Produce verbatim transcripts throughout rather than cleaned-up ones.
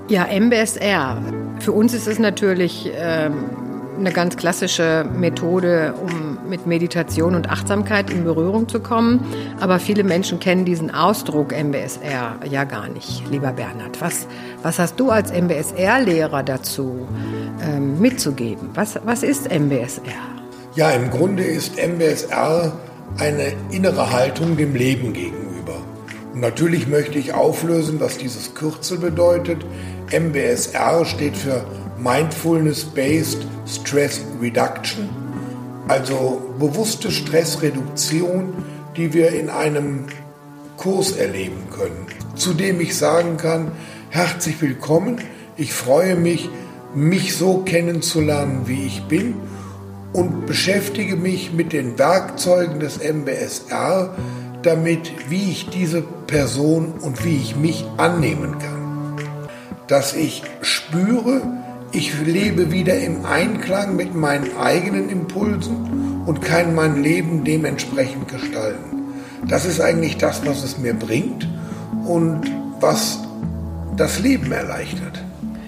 Ja, M B S R. Für uns ist es natürlich ähm, eine ganz klassische Methode, um mit Meditation und Achtsamkeit in Berührung zu kommen. Aber viele Menschen kennen diesen Ausdruck M B S R ja gar nicht, lieber Bernhard. Was, was hast du als M B S R-Lehrer dazu ähm, mitzugeben? Was, was ist M B S R? Ja, im Grunde ist M B S R eine innere Haltung dem Leben gegenüber. Und natürlich möchte ich auflösen, was dieses Kürzel bedeutet. M B S R steht für Mindfulness-Based Stress Reduction, also bewusste Stressreduktion, die wir in einem Kurs erleben können, zu dem ich sagen kann, herzlich willkommen, ich freue mich, mich so kennenzulernen, wie ich bin, und beschäftige mich mit den Werkzeugen des M B S R, damit, wie ich diese Person und wie ich mich annehmen kann. Dass ich spüre, ich lebe wieder im Einklang mit meinen eigenen Impulsen und kann mein Leben dementsprechend gestalten. Das ist eigentlich das, was es mir bringt und was das Leben erleichtert.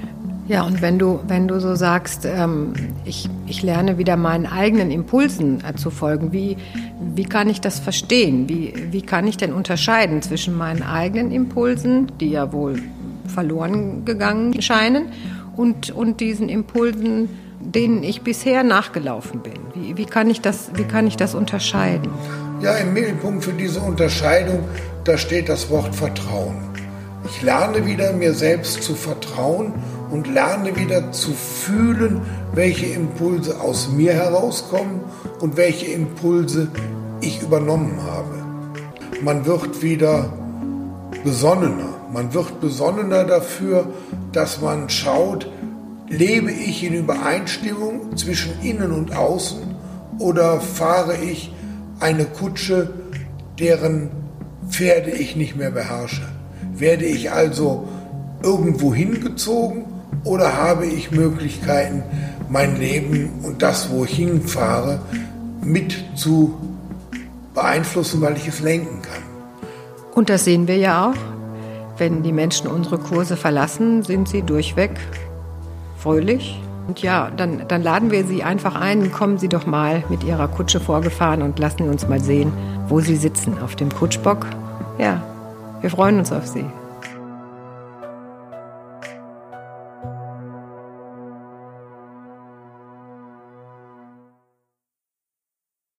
Ja, und wenn du, wenn du so sagst, ähm, ich, ich lerne wieder meinen eigenen Impulsen äh, zu folgen, wie, wie kann ich das verstehen? Wie, wie kann ich denn unterscheiden zwischen meinen eigenen Impulsen, die ja wohl verloren gegangen scheinen, und, und diesen Impulsen, denen ich bisher nachgelaufen bin? Wie, wie, kann ich das, wie kann ich das unterscheiden? Ja, im Mittelpunkt für diese Unterscheidung, da steht das Wort Vertrauen. Ich lerne wieder, mir selbst zu vertrauen und lerne wieder zu fühlen, welche Impulse aus mir herauskommen und welche Impulse ich übernommen habe. Man wird wieder besonnener. Man wird besonnener dafür, dass man schaut, lebe ich in Übereinstimmung zwischen innen und außen oder fahre ich eine Kutsche, deren Pferde ich nicht mehr beherrsche? Werde ich also irgendwo hingezogen oder habe ich Möglichkeiten, mein Leben und das, wo ich hinfahre, mit zu beeinflussen, weil ich es lenken kann? Und das sehen wir ja auch. Wenn die Menschen unsere Kurse verlassen, sind sie durchweg fröhlich. Und ja, dann, dann laden wir sie einfach ein, kommen Sie doch mal mit Ihrer Kutsche vorgefahren und lassen uns mal sehen, wo Sie sitzen, auf dem Kutschbock. Ja, wir freuen uns auf Sie.